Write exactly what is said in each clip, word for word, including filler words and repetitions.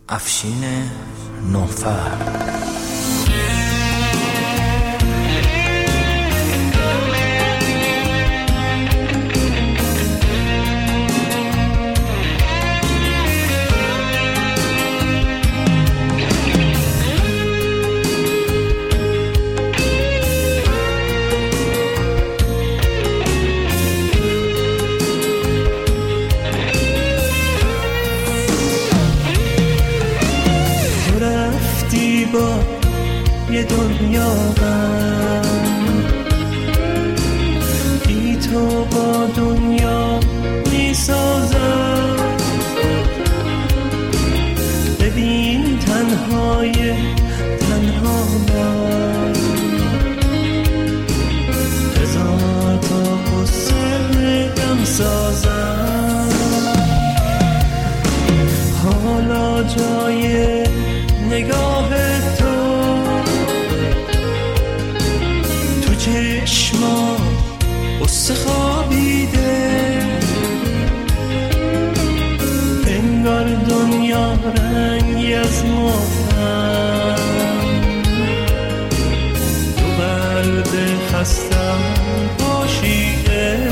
افشین نوفر. با یه دنیا غم، بی تو با دنیا می سازم. ببین تنهای تنها من، هزار تا قصه غم سازم. حالا جای نگاه تو تو چشما قصه خوابیده، انگار دنیا رنگی از ماتم. تو قلب خستم پاشیده.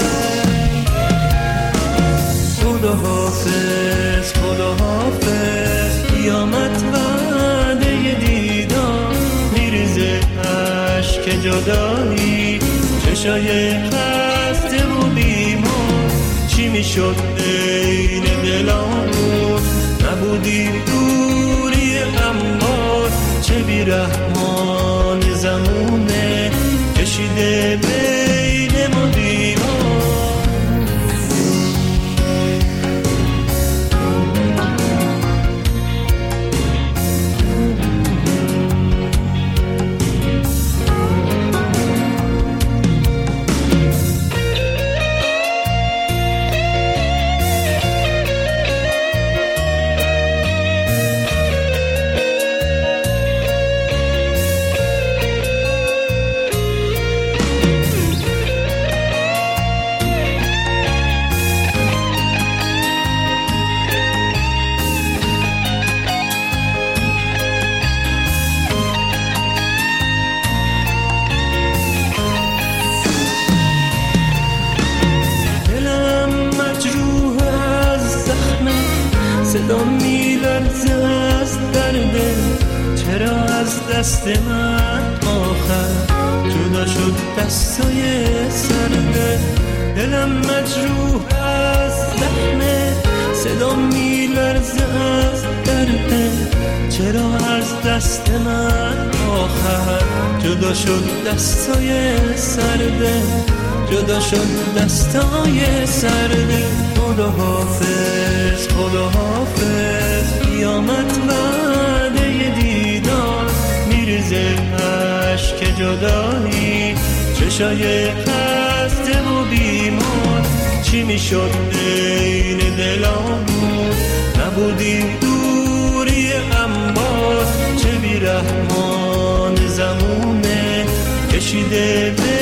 خدا حافظ خدا حافظ، قیامت وعده دیدار. میریزه عشق جدایی، چشای خسته و بیمار. چی میشد بین دلامون، نبودی دوری امار. چه بیرحمان زمونه کشیده بین ما دیوار. صدا میلرزه از درده، چرا از دست من آخر جدا شد دستای سرده. دلم مجروح از زخمه، صدا میلرزه از درده، چرا از دست من آخر جدا شد دستای سرده. جدا شد دستای سرده. خدا حافظ خدا حافظ، قیامت وعده دیدار. میریزه عشق جدایی، چشای خسته و بیمار. چی میشد بین دلامون، نبودی دوری امار. چه بیرحمان زمونه کشیده